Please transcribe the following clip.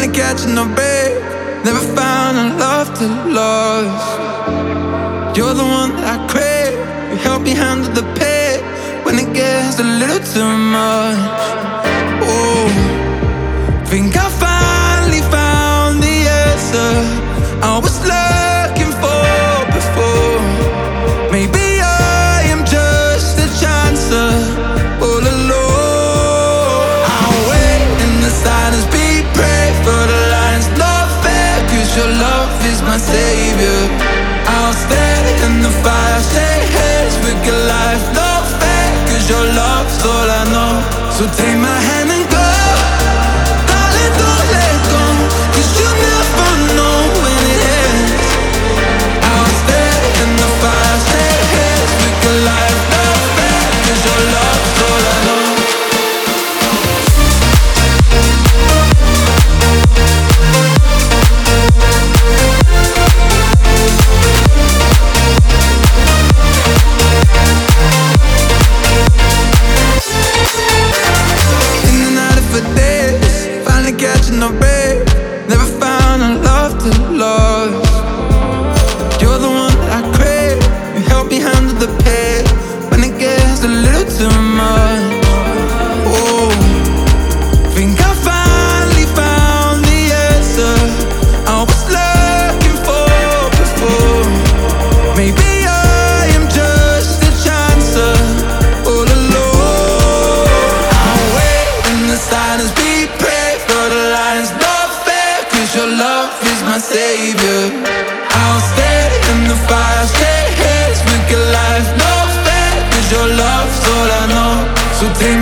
finally catching a break. Never found a love to lose. You're the one that I crave. You help me handle the pain when it gets a little too much. Oh, think I finally found the answer I was looking for before. Maybe I am just a chancer all alone. I'll wait in the silence, be brave for the lines, not fair, 'cause your love is my savior. I'll stay in the fire, shake hands, we get life, not fair, 'cause your love's all I know. So take my hand and go, darling, don't let go, 'cause you never know when it ends. I'll stay in the fire, shake hands, we get life, not fair, 'cause your love's all I know. Catching a break, never found a love to lose. You're the one that I crave. You help me handle the pain when it gets a little too much. Oh, think I finally found the answer I was looking for before. Maybe I am just a chancer all alone. I'll wait in the silence, be brave for the lines, not fair, 'cause your love is my savior. I'll stay in the fire, stay hands, we get life, not fair, 'cause your love's all I know. So take